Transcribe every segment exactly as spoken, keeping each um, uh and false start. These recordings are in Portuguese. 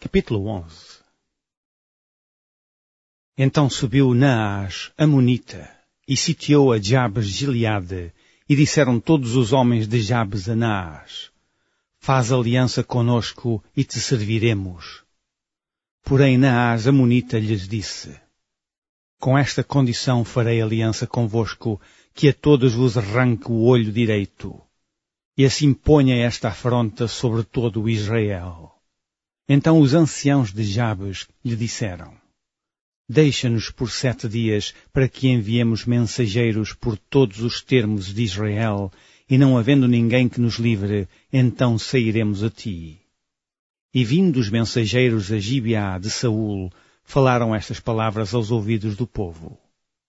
Capítulo onze. Então subiu Naás, Amonita, e sitiou a Jabes de Gileade, e disseram todos os homens de Jabes a Naás: Faz aliança conosco e te serviremos. Porém Naás, Amonita, lhes disse: Com esta condição farei aliança convosco, que a todos vos arranque o olho direito, e assim ponha esta afronta sobre todo o Israel. Então os anciãos de Jabes lhe disseram: Deixa-nos por sete dias para que enviemos mensageiros por todos os termos de Israel, e não havendo ninguém que nos livre, então sairemos a ti. E vindo os mensageiros a Gibeá de Saul, falaram estas palavras aos ouvidos do povo.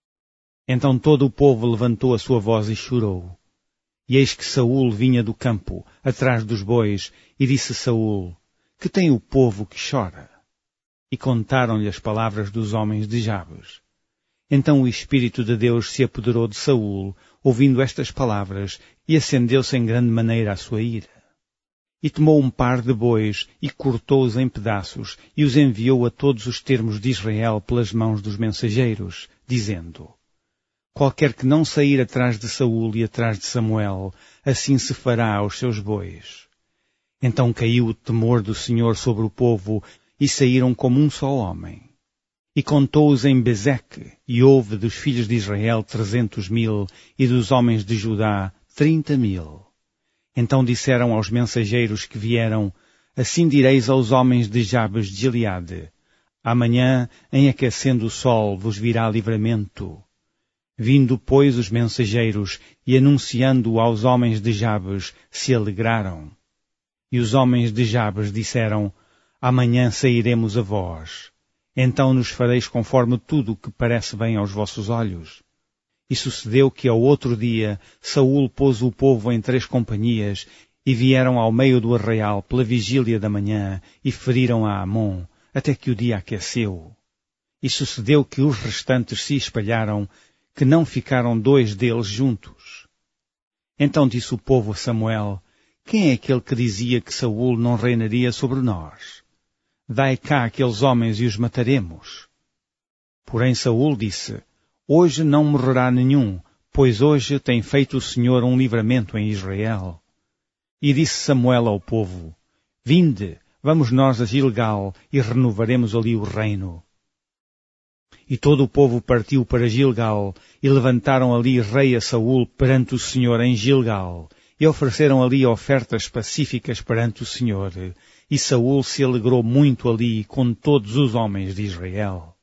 Então todo o povo levantou a sua voz e chorou. E eis que Saul vinha do campo, atrás dos bois, e disse Saul: Que tem o povo que chora? E contaram-lhe as palavras dos homens de Jabes. Então o Espírito de Deus se apoderou de Saul, ouvindo estas palavras, e acendeu-se em grande maneira a sua ira. E tomou um par de bois, e cortou-os em pedaços, e os enviou a todos os termos de Israel pelas mãos dos mensageiros, dizendo: Qualquer que não sair atrás de Saul e atrás de Samuel, assim se fará aos seus bois. Então caiu o temor do Senhor sobre o povo, e saíram como um só homem. E contou-os em Bezeque, e houve dos filhos de Israel trezentos mil, e dos homens de Judá trinta mil. Então disseram aos mensageiros que vieram: Assim direis aos homens de Jabes de Gileade: Amanhã, em aquecendo o sol, vos virá livramento. Vindo, pois, os mensageiros, e anunciando aos homens de Jabes, se alegraram. E os homens de Jabes disseram: Amanhã sairemos a vós. Então nos fareis conforme tudo o que parece bem aos vossos olhos. E sucedeu que ao outro dia Saul pôs o povo em três companhias, e vieram ao meio do arraial pela vigília da manhã, e feriram a Amon, até que o dia aqueceu. E sucedeu que os restantes se espalharam, que não ficaram dois deles juntos. Então disse o povo a Samuel: Quem é aquele que dizia que Saul não reinaria sobre nós? Dai cá aqueles homens e os mataremos. Porém Saul disse: Hoje não morrerá nenhum, pois hoje tem feito o Senhor um livramento em Israel. E disse Samuel ao povo: Vinde, vamos nós a Gilgal, e renovaremos ali o reino. E todo o povo partiu para Gilgal, e levantaram ali rei a Saul perante o Senhor em Gilgal, e ofereceram ali ofertas pacíficas perante o Senhor, e Saul se alegrou muito ali com todos os homens de Israel.